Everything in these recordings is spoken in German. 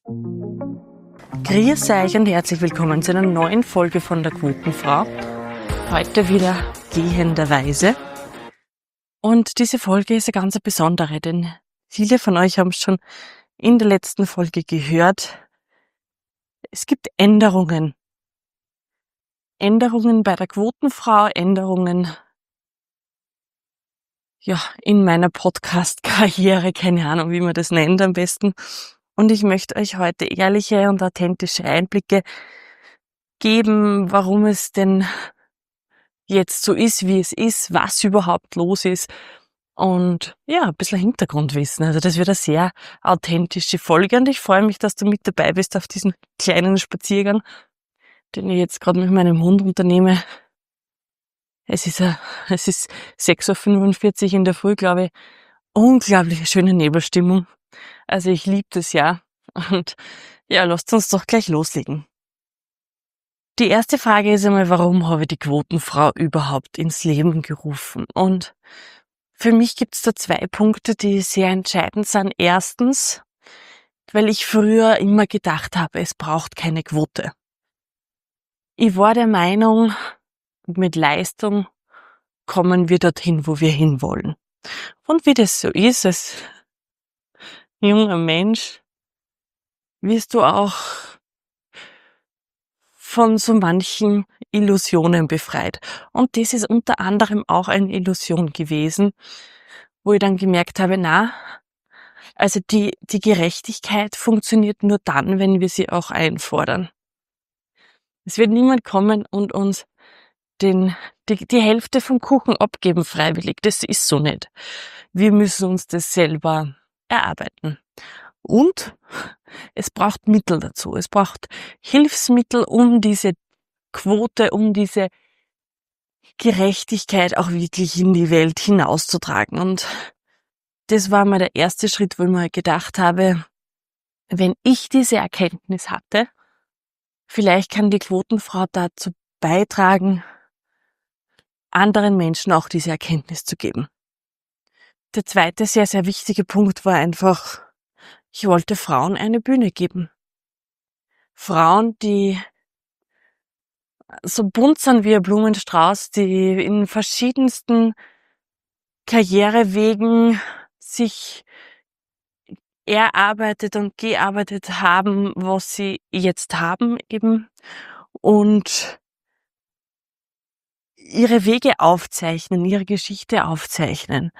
Grüß euch und herzlich willkommen zu einer neuen Folge von der Quotenfrau. Heute wieder gehenderweise. Und diese Folge ist eine ganz besondere, denn viele von euch haben es schon in der letzten Folge gehört. Es gibt Änderungen. Änderungen bei der Quotenfrau, Änderungen in meiner Podcast-Karriere, keine Ahnung, wie man das nennt am besten. Und ich möchte euch heute ehrliche und authentische Einblicke geben, warum es denn jetzt so ist, wie es ist, was überhaupt los ist und ein bisschen Hintergrundwissen. Also das wird eine sehr authentische Folge und ich freue mich, dass du mit dabei bist auf diesen kleinen Spaziergang, den ich jetzt gerade mit meinem Hund unternehme. Es ist 6:45 Uhr in der Früh, glaube ich. Unglaublich schöne Nebelstimmung. Also ich liebe das ja. Und lasst uns doch gleich loslegen. Die erste Frage ist einmal, warum habe ich die Quotenfrau überhaupt ins Leben gerufen? Und für mich gibt es da 2 Punkte, die sehr entscheidend sind. Erstens, weil ich früher immer gedacht habe, es braucht keine Quote. Ich war der Meinung, mit Leistung kommen wir dorthin, wo wir hinwollen. Und wie das so ist, als junger Mensch, wirst du auch von so manchen Illusionen befreit. Und das ist unter anderem auch eine Illusion gewesen, wo ich dann gemerkt habe, also die Gerechtigkeit funktioniert nur dann, wenn wir sie auch einfordern. Es wird niemand kommen und uns die Hälfte vom Kuchen abgeben freiwillig. Das ist so nicht. Wir müssen uns das selber erarbeiten. Und es braucht Mittel dazu. Es braucht Hilfsmittel, um diese Quote, um diese Gerechtigkeit auch wirklich in die Welt hinauszutragen. Und das war mal der erste Schritt, wo ich mir gedacht habe, wenn ich diese Erkenntnis hatte, vielleicht kann die Quotenfrau dazu beitragen, anderen Menschen auch diese Erkenntnis zu geben. Der zweite sehr, sehr wichtige Punkt war einfach, ich wollte Frauen eine Bühne geben. Frauen, die so bunt sind wie ein Blumenstrauß, die in verschiedensten Karrierewegen sich erarbeitet und gearbeitet haben, was sie jetzt haben eben und ihre Wege aufzeichnen, ihre Geschichte aufzeichnen,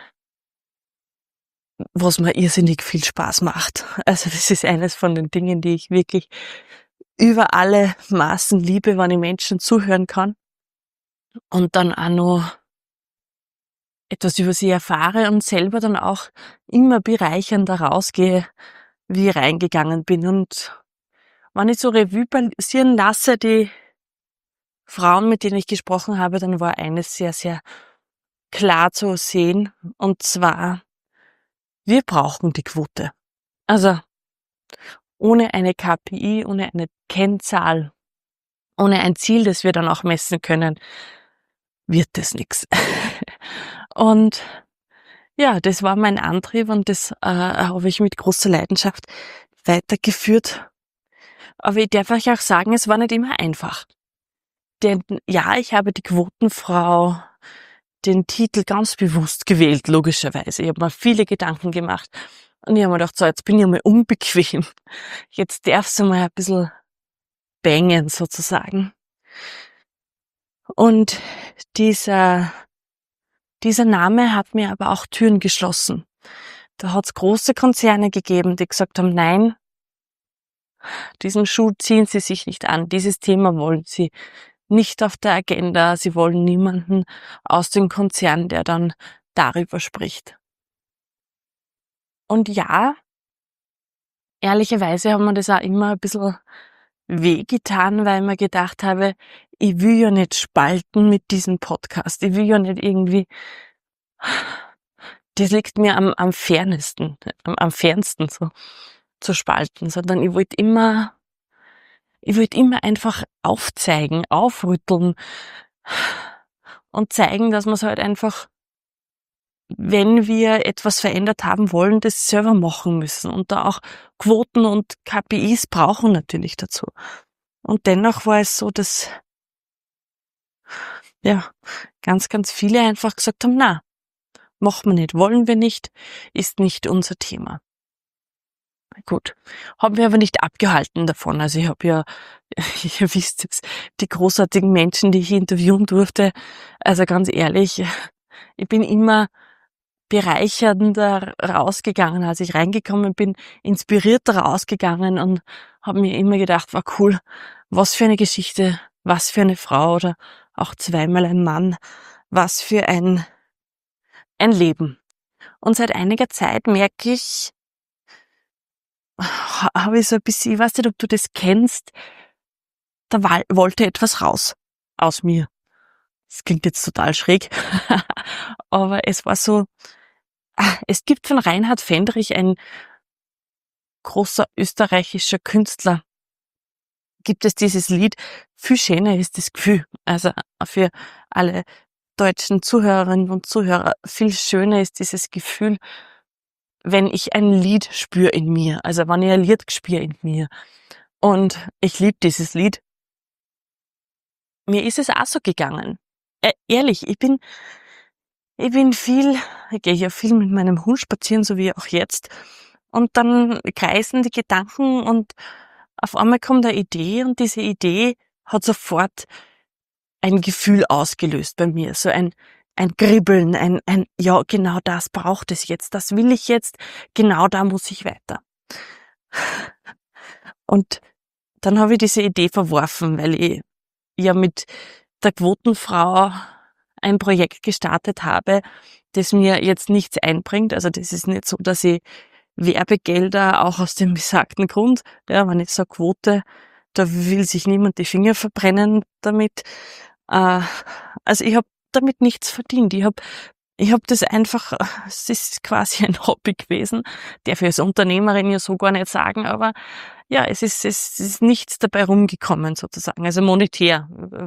was mir irrsinnig viel Spaß macht. Also das ist eines von den Dingen, die ich wirklich über alle Maßen liebe, wenn ich Menschen zuhören kann und dann auch noch etwas über sie erfahre und selber dann auch immer bereichernder rausgehe, wie ich reingegangen bin. Und wenn ich so Revue passieren lasse, die Frauen, mit denen ich gesprochen habe, dann war eines sehr, sehr klar zu sehen, und zwar, wir brauchen die Quote. Also ohne eine KPI, ohne eine Kennzahl, ohne ein Ziel, das wir dann auch messen können, wird das nichts. Und das war mein Antrieb und das habe ich mit großer Leidenschaft weitergeführt. Aber ich darf euch auch sagen, es war nicht immer einfach. Denn ich habe die Quotenfrau, den Titel ganz bewusst gewählt, logischerweise. Ich habe mir viele Gedanken gemacht und ich habe mir gedacht, so, jetzt bin ich mal unbequem. Jetzt darf es mal ein bisschen bangen, sozusagen. Und dieser Name hat mir aber auch Türen geschlossen. Da hat es große Konzerne gegeben, die gesagt haben, nein, diesen Schuh ziehen sie sich nicht an, dieses Thema wollen sie nicht auf der Agenda, sie wollen niemanden aus dem Konzern, der dann darüber spricht. Und ehrlicherweise hat mir das auch immer ein bisschen wehgetan, weil ich mir gedacht habe, ich will ja nicht spalten mit diesem Podcast, ich will ja nicht irgendwie, das liegt mir am fernsten so zu spalten, sondern ich wollte immer einfach aufzeigen, aufrütteln und zeigen, dass man es halt einfach wenn wir etwas verändert haben wollen, das selber machen müssen und da auch Quoten und KPIs brauchen natürlich dazu. Und dennoch war es so, dass ja ganz, ganz viele einfach gesagt haben, na, machen wir nicht, wollen wir nicht, ist nicht unser Thema. Gut, habe mich aber nicht abgehalten davon. Also ich habe ja, ihr wisst es, die großartigen Menschen, die ich interviewen durfte, also ganz ehrlich, ich bin immer bereichernder rausgegangen, als ich reingekommen bin, inspirierter rausgegangen und habe mir immer gedacht, war cool, was für eine Geschichte, was für eine Frau oder auch zweimal ein Mann, was für ein Leben. Und seit einiger Zeit merke ich, habe ich so ein bisschen, ich weiß nicht, ob du das kennst, da wollte etwas raus aus mir. Das klingt jetzt total schräg, aber es war so, es gibt von Reinhard Fendrich, ein großer österreichischer Künstler, gibt es dieses Lied, viel schöner ist das Gefühl. Also für alle deutschen Zuhörerinnen und Zuhörer, viel schöner ist dieses Gefühl, wenn ich ein Lied spüre in mir, also wenn ich ein Lied spüre in mir. Und ich liebe dieses Lied. Mir ist es auch so gegangen. Ehrlich, ich gehe ja viel mit meinem Hund spazieren, so wie auch jetzt. Und dann kreisen die Gedanken und auf einmal kommt eine Idee und diese Idee hat sofort ein Gefühl ausgelöst bei mir. So ein Kribbeln, ja, genau das braucht es jetzt, das will ich jetzt, genau da muss ich weiter. Und dann habe ich diese Idee verworfen, weil ich ja mit der Quotenfrau ein Projekt gestartet habe, das mir jetzt nichts einbringt. Also das ist nicht so, dass ich Werbegelder auch aus dem besagten Grund, ja, wenn ich so Quote, da will sich niemand die Finger verbrennen damit. Also ich habe damit nichts verdient. Ich hab das einfach, es ist quasi ein Hobby gewesen, darf ich als Unternehmerin ja so gar nicht sagen, aber ja, es ist nichts dabei rumgekommen sozusagen, also monetär.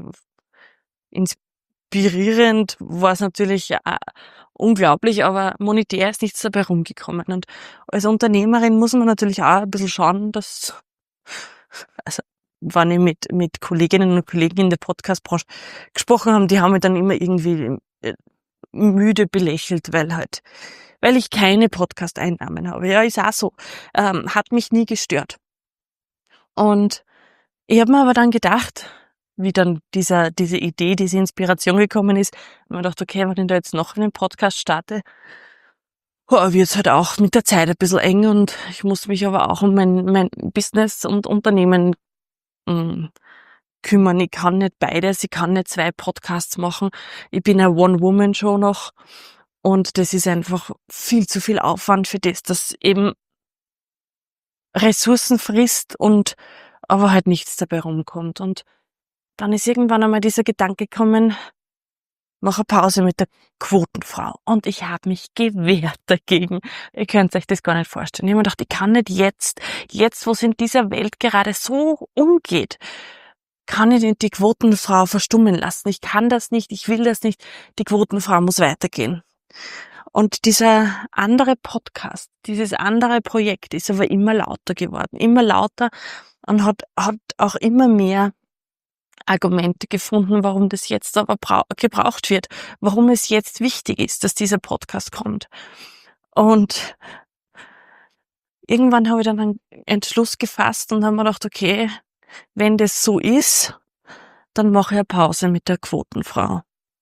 Inspirierend war es natürlich unglaublich, aber monetär ist nichts dabei rumgekommen. Und als Unternehmerin muss man natürlich auch ein bisschen schauen, dass, also wenn ich mit Kolleginnen und Kollegen in der Podcast-Branche gesprochen haben, die haben mich dann immer irgendwie müde belächelt, weil ich keine Podcast-Einnahmen habe. Ja, ist auch so. Hat mich nie gestört. Und ich habe mir aber dann gedacht, wie dann diese Idee, diese Inspiration gekommen ist, habe mir gedacht, okay, wenn ich da jetzt noch einen Podcast starte, wird's halt auch mit der Zeit ein bisschen eng und ich muss mich aber auch um mein Business und Unternehmen kümmern. Ich kann nicht beides, ich kann nicht 2 Podcasts machen. Ich bin eine One-Woman-Show noch und das ist einfach viel zu viel Aufwand für das eben Ressourcen frisst und aber halt nichts dabei rumkommt. Und dann ist irgendwann einmal dieser Gedanke gekommen, mach eine Pause mit der Quotenfrau. Und ich habe mich gewehrt dagegen. Ihr könnt euch das gar nicht vorstellen. Ich habe mir gedacht, ich kann nicht jetzt, wo es in dieser Welt gerade so umgeht, kann ich nicht die Quotenfrau verstummen lassen. Ich kann das nicht, ich will das nicht. Die Quotenfrau muss weitergehen. Und dieser andere Podcast, dieses andere Projekt ist aber immer lauter geworden, immer lauter und hat auch immer mehr Argumente gefunden, warum das jetzt aber gebraucht wird, warum es jetzt wichtig ist, dass dieser Podcast kommt. Und irgendwann habe ich dann einen Entschluss gefasst und habe mir gedacht, okay, wenn das so ist, dann mache ich eine Pause mit der Quotenfrau.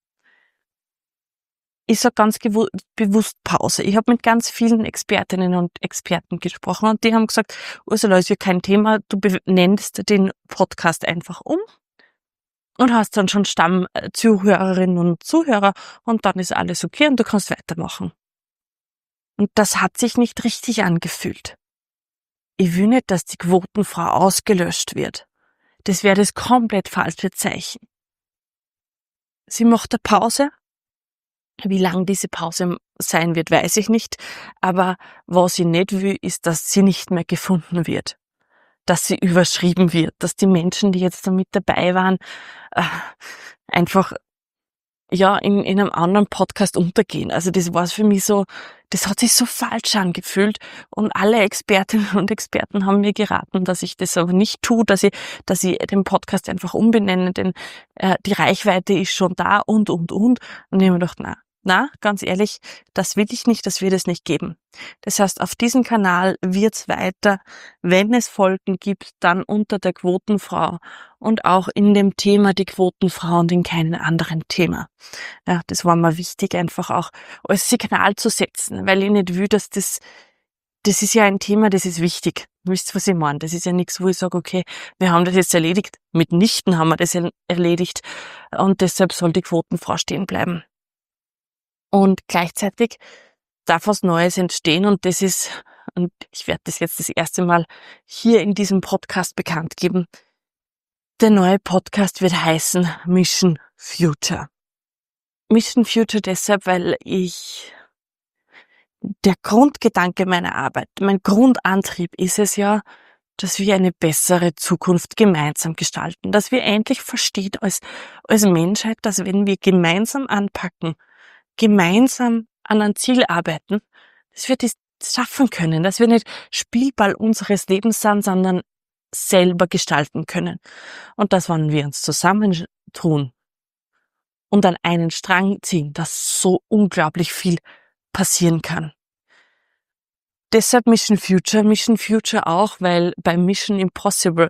Ich sage ganz bewusst Pause. Ich habe mit ganz vielen Expertinnen und Experten gesprochen und die haben gesagt, Ursula, ist ja kein Thema, du benennst den Podcast einfach um und hast dann schon Stammzuhörerinnen und Zuhörer und dann ist alles okay und du kannst weitermachen. Und das hat sich nicht richtig angefühlt. Ich will nicht, dass die Quotenfrau ausgelöscht wird. Das wäre das komplett falsche Zeichen. Sie macht eine Pause. Wie lang diese Pause sein wird, weiß ich nicht. Aber was ich nicht will, ist, dass sie nicht mehr gefunden wird. Dass sie überschrieben wird. Dass die Menschen, die jetzt da mit dabei waren, einfach in einem anderen Podcast untergehen. Also das war für mich so, das hat sich so falsch angefühlt und alle Expertinnen und Experten haben mir geraten, dass ich das aber nicht tue, dass ich den Podcast einfach umbenenne, denn die Reichweite ist schon da und. Und ich habe mir gedacht, ganz ehrlich, das will ich nicht, das wird es nicht geben. Das heißt, auf diesem Kanal wird's weiter, wenn es Folgen gibt, dann unter der Quotenfrau und auch in dem Thema die Quotenfrau und in keinem anderen Thema. Ja, das war mir wichtig, einfach auch als Signal zu setzen, weil ich nicht will, dass das ist ja ein Thema, das ist wichtig. Wisst ihr, was ich meine? Das ist ja nichts, wo ich sage, okay, wir haben das jetzt erledigt. Mitnichten haben wir das erledigt und deshalb soll die Quotenfrau stehen bleiben. Und gleichzeitig darf was Neues entstehen und ich werde das jetzt das erste Mal hier in diesem Podcast bekannt geben. Der neue Podcast wird heißen Mission Future. Mission Future deshalb, weil der Grundgedanke meiner Arbeit, mein Grundantrieb ist es ja, dass wir eine bessere Zukunft gemeinsam gestalten, dass wir endlich verstehen als Menschheit, dass wenn wir gemeinsam anpacken, gemeinsam an ein Ziel arbeiten, dass wir das schaffen können, dass wir nicht Spielball unseres Lebens sind, sondern selber gestalten können. Und dass, wenn wir uns zusammentun und an einen Strang ziehen, dass so unglaublich viel passieren kann. Deshalb Mission Future auch, weil bei Mission Impossible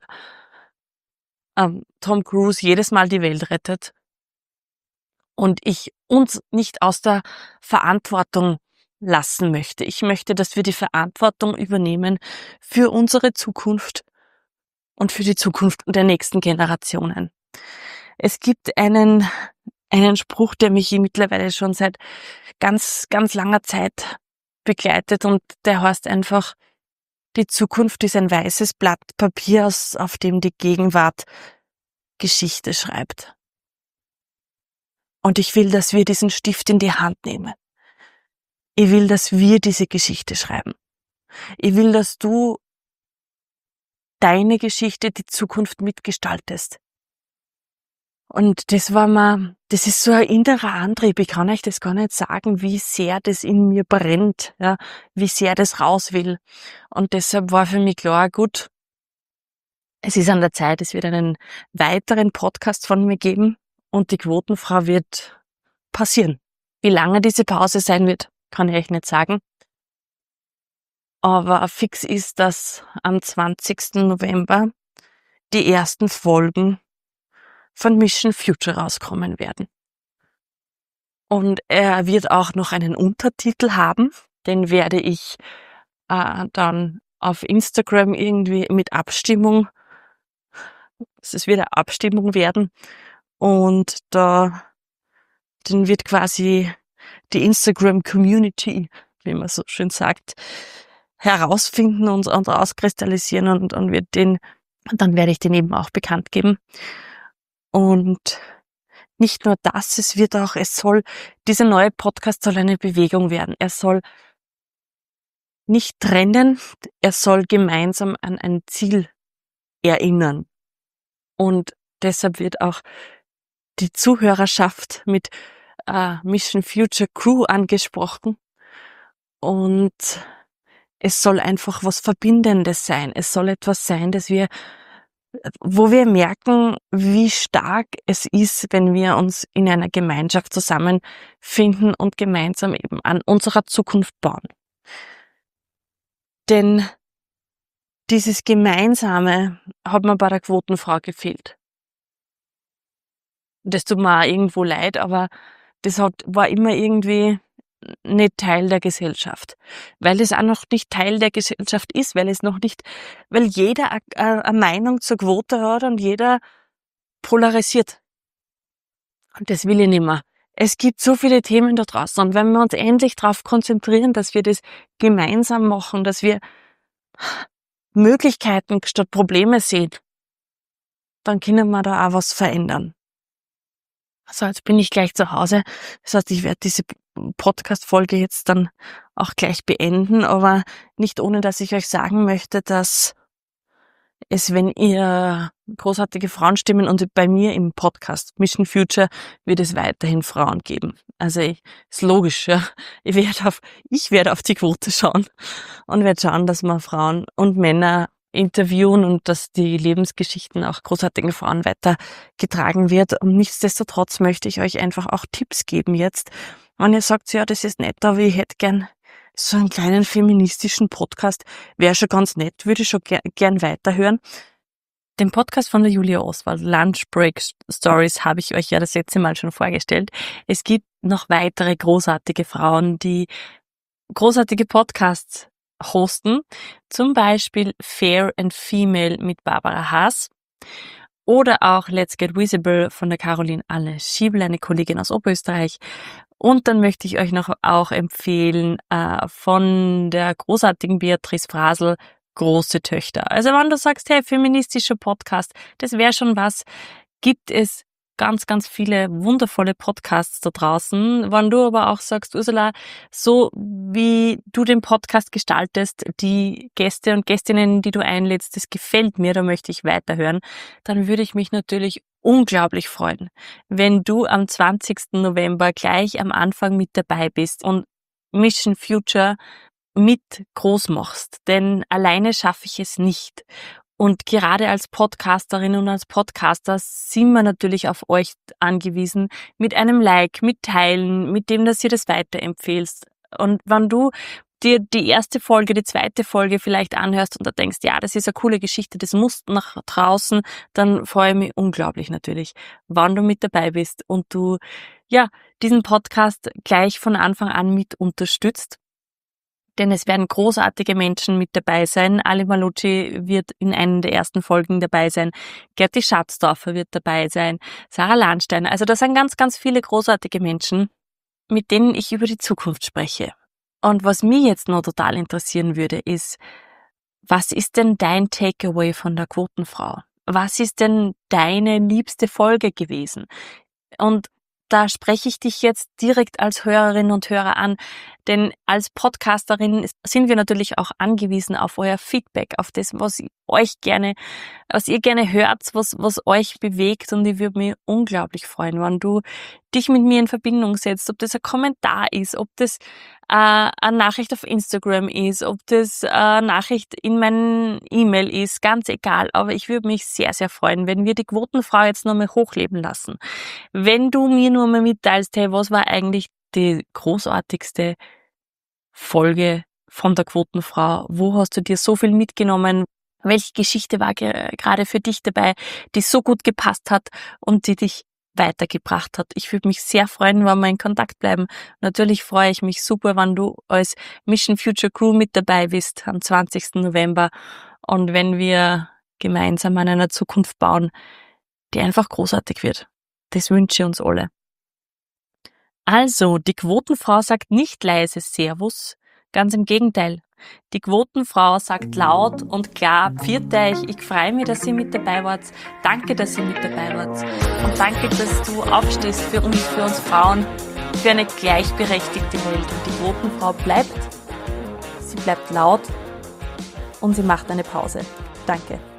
Tom Cruise jedes Mal die Welt rettet und ich uns nicht aus der Verantwortung lassen möchte. Ich möchte, dass wir die Verantwortung übernehmen für unsere Zukunft und für die Zukunft der nächsten Generationen. Es gibt einen Spruch, der mich mittlerweile schon seit ganz, ganz langer Zeit begleitet und der heißt einfach, die Zukunft ist ein weißes Blatt Papier, auf dem die Gegenwart Geschichte schreibt. Und ich will, dass wir diesen Stift in die Hand nehmen. Ich will, dass wir diese Geschichte schreiben. Ich will, dass du deine Geschichte, die Zukunft mitgestaltest. Und das ist so ein innerer Antrieb. Ich kann euch das gar nicht sagen, wie sehr das in mir brennt, ja, wie sehr das raus will. Und deshalb war für mich klar, gut, es ist an der Zeit, es wird einen weiteren Podcast von mir geben und die Quotenfrau wird passieren. Wie lange diese Pause sein wird, kann ich euch nicht sagen. Aber fix ist, dass am 20. November die ersten Folgen von Mission Future rauskommen werden. Und er wird auch noch einen Untertitel haben, den werde ich dann auf Instagram irgendwie mit Abstimmung, es wird eine Abstimmung werden und dann wird quasi die Instagram Community, wie man so schön sagt, herausfinden und auskristallisieren und dann werde ich den eben auch bekannt geben. Und nicht nur das, dieser neue Podcast soll eine Bewegung werden. Er soll nicht trennen, er soll gemeinsam an ein Ziel erinnern. Und deshalb wird auch die Zuhörerschaft mit Mission Future Crew angesprochen. Und es soll einfach was Verbindendes sein. Es soll etwas sein, wo wir merken, wie stark es ist, wenn wir uns in einer Gemeinschaft zusammenfinden und gemeinsam eben an unserer Zukunft bauen. Denn dieses Gemeinsame hat mir bei der Quotenfrau gefehlt. Das tut mir auch irgendwo leid, aber war immer irgendwie nicht Teil der Gesellschaft. Weil es auch noch nicht Teil der Gesellschaft ist, weil jeder eine Meinung zur Quote hat und jeder polarisiert. Und das will ich nicht mehr. Es gibt so viele Themen da draußen und wenn wir uns endlich darauf konzentrieren, dass wir das gemeinsam machen, dass wir Möglichkeiten statt Probleme sehen, dann können wir da auch was verändern. Also jetzt bin ich gleich zu Hause. Das heißt, ich werde diese Podcast-Folge jetzt dann auch gleich beenden, aber nicht ohne, dass ich euch sagen möchte, dass ist, wenn ihr großartige Frauenstimmen und bei mir im Podcast Mission Future wird es weiterhin Frauen geben. Also ist logisch, ja. Ich werde auf die Quote schauen und werde schauen, dass wir Frauen und Männer interviewen und dass die Lebensgeschichten auch großartigen Frauen weitergetragen wird. Und nichtsdestotrotz möchte ich euch einfach auch Tipps geben jetzt. Wenn ihr sagt, ja, das ist nett, aber ich hätte gern so einen kleinen feministischen Podcast, wäre schon ganz nett, würde ich schon gern weiterhören. Den Podcast von der Julia Oswald, Lunch Break Stories, habe ich euch ja das letzte Mal schon vorgestellt. Es gibt noch weitere großartige Frauen, die großartige Podcasts hosten, zum Beispiel Fair and Female mit Barbara Haas oder auch Let's Get Visible von der Caroline Alle-Schiebel, eine Kollegin aus Oberösterreich. Und dann möchte ich euch noch auch empfehlen von der großartigen Beatrice Frasel, Große Töchter. Also wenn du sagst, hey, feministischer Podcast, das wäre schon was, gibt es ganz, ganz viele wundervolle Podcasts da draußen. Wenn du aber auch sagst, Ursula, so wie du den Podcast gestaltest, die Gäste und Gästinnen, die du einlädst, das gefällt mir, da möchte ich weiterhören, dann würde ich mich natürlich unglaublich freuen, wenn du am 20. November gleich am Anfang mit dabei bist und Mission Future mit groß machst, denn alleine schaffe ich es nicht. Und gerade als Podcasterin und als Podcaster sind wir natürlich auf euch angewiesen, mit einem Like, mit Teilen, mit dem, dass ihr das weiterempfehlst. Und wenn du dir die erste Folge, die zweite Folge vielleicht anhörst und da denkst, ja, das ist eine coole Geschichte, das muss nach draußen, dann freue ich mich unglaublich natürlich, wann du mit dabei bist und du, ja, diesen Podcast gleich von Anfang an mit unterstützt. Denn es werden großartige Menschen mit dabei sein. Ali Malucci wird in einer der ersten Folgen dabei sein. Gerti Schatzdorfer wird dabei sein. Sarah Lahnstein. Also da sind ganz, ganz viele großartige Menschen, mit denen ich über die Zukunft spreche. Und was mich jetzt noch total interessieren würde, ist, was ist denn dein Takeaway von der Quotenfrau? Was ist denn deine liebste Folge gewesen? Und da spreche ich dich jetzt direkt als Hörerin und Hörer an, denn als Podcasterin sind wir natürlich auch angewiesen auf euer Feedback, auf das, was ihr gerne hört, was euch bewegt, und ich würde mich unglaublich freuen, wenn du dich mit mir in Verbindung setzt, ob das ein Kommentar ist, ob das eine Nachricht auf Instagram ist, ob das eine Nachricht in meinem E-Mail ist, ganz egal, aber ich würde mich sehr, sehr freuen, wenn wir die Quotenfrau jetzt nochmal hochleben lassen. Wenn du mir nur mal mitteilst, hey, was war eigentlich die großartigste Folge von der Quotenfrau? Wo hast du dir so viel mitgenommen? Welche Geschichte war gerade für dich dabei, die so gut gepasst hat und die dich weitergebracht hat? Ich würde mich sehr freuen, wenn wir in Kontakt bleiben. Natürlich freue ich mich super, wenn du als Mission Future Crew mit dabei bist am 20. November und wenn wir gemeinsam an einer Zukunft bauen, die einfach großartig wird. Das wünsche ich uns alle. Also, die Quotenfrau sagt nicht leise Servus, ganz im Gegenteil. Die Quotenfrau sagt laut und klar, pfiat euch, ich freue mich, dass ihr mit dabei wart. Danke, dass ihr mit dabei wart. Und danke, dass du aufstehst für uns Frauen, für eine gleichberechtigte Welt. Und die Quotenfrau bleibt laut und sie macht eine Pause. Danke.